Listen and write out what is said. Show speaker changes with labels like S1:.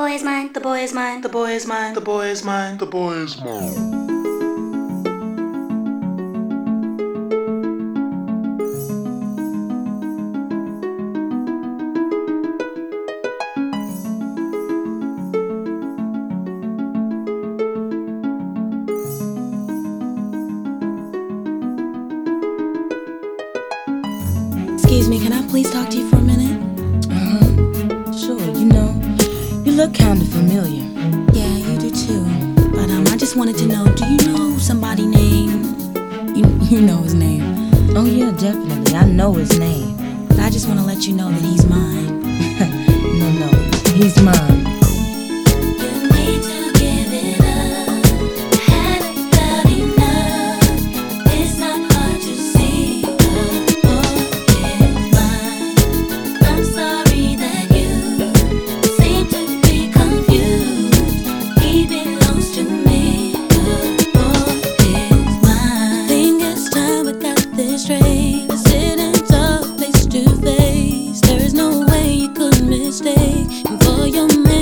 S1: boy is mine, the boy is mine, the boy is mine, the boy is mine, the boy is mine.
S2: Excuse me, can I please talk to you for a minute?
S3: Sure, you look kinda familiar.
S2: Yeah, you do too. But I just wanted to know, do you know somebody named... You know his name.
S3: Oh yeah, definitely, I know his name.
S2: But I just want to let you know that he's mine.
S3: No, he's mine.
S2: Sitting talk face to face, there's no way you could mistake. And for your man